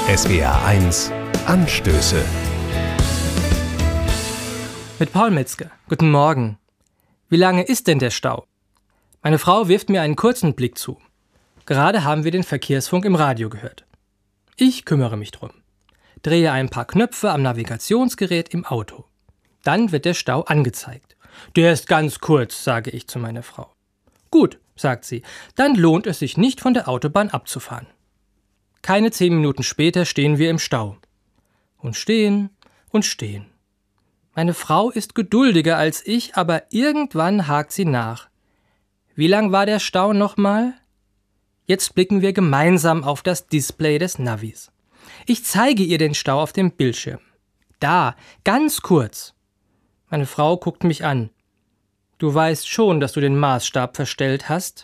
SWR1 Anstöße. Mit Paul Metzger. Guten Morgen. Wie lange ist denn der Stau? Meine Frau wirft mir einen kurzen Blick zu. Gerade haben wir den Verkehrsfunk im Radio gehört. Ich kümmere mich drum. Drehe ein paar Knöpfe am Navigationsgerät im Auto. Dann wird der Stau angezeigt. Der ist ganz kurz, sage ich zu meiner Frau. Gut, sagt sie, dann lohnt es sich nicht, von der Autobahn abzufahren. Keine 10 Minuten später stehen wir im Stau. Und stehen und stehen. Meine Frau ist geduldiger als ich, aber irgendwann hakt sie nach. Wie lang war der Stau nochmal? Jetzt blicken wir gemeinsam auf das Display des Navis. Ich zeige ihr den Stau auf dem Bildschirm. Da, ganz kurz. Meine Frau guckt mich an. Du weißt schon, dass du den Maßstab verstellt hast?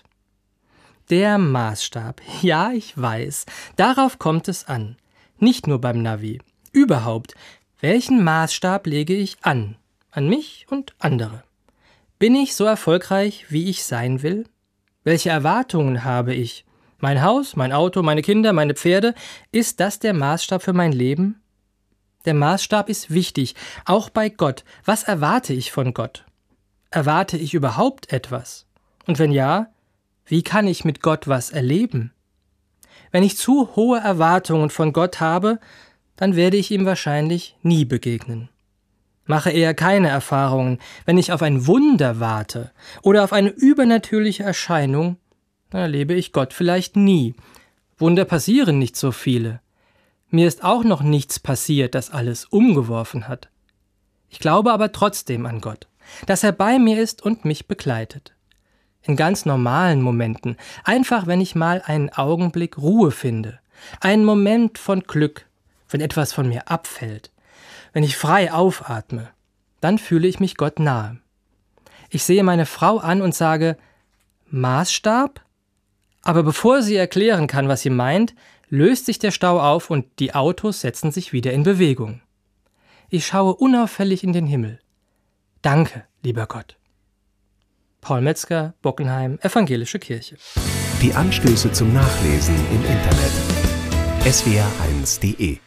Der Maßstab. Ja, ich weiß. Darauf kommt es an. Nicht nur beim Navi. Überhaupt. Welchen Maßstab lege ich an? An mich und andere. Bin ich so erfolgreich, wie ich sein will? Welche Erwartungen habe ich? Mein Haus, mein Auto, meine Kinder, meine Pferde. Ist das der Maßstab für mein Leben? Der Maßstab ist wichtig, auch bei Gott. Was erwarte ich von Gott? Erwarte ich überhaupt etwas? Und wenn ja, wie kann ich mit Gott was erleben? Wenn ich zu hohe Erwartungen von Gott habe, dann werde ich ihm wahrscheinlich nie begegnen. Mache eher keine Erfahrungen. Wenn ich auf ein Wunder warte oder auf eine übernatürliche Erscheinung, dann erlebe ich Gott vielleicht nie. Wunder passieren nicht so viele. Mir ist auch noch nichts passiert, das alles umgeworfen hat. Ich glaube aber trotzdem an Gott, dass er bei mir ist und mich begleitet. In ganz normalen Momenten, einfach wenn ich mal einen Augenblick Ruhe finde, einen Moment von Glück, wenn etwas von mir abfällt, wenn ich frei aufatme, dann fühle ich mich Gott nahe. Ich sehe meine Frau an und sage, Maßstab? Aber bevor sie erklären kann, was sie meint, löst sich der Stau auf und die Autos setzen sich wieder in Bewegung. Ich schaue unauffällig in den Himmel. Danke, lieber Gott. Paul Metzger, Bockenheim, Evangelische Kirche. Die Anstöße zum Nachlesen im Internet. swr1.de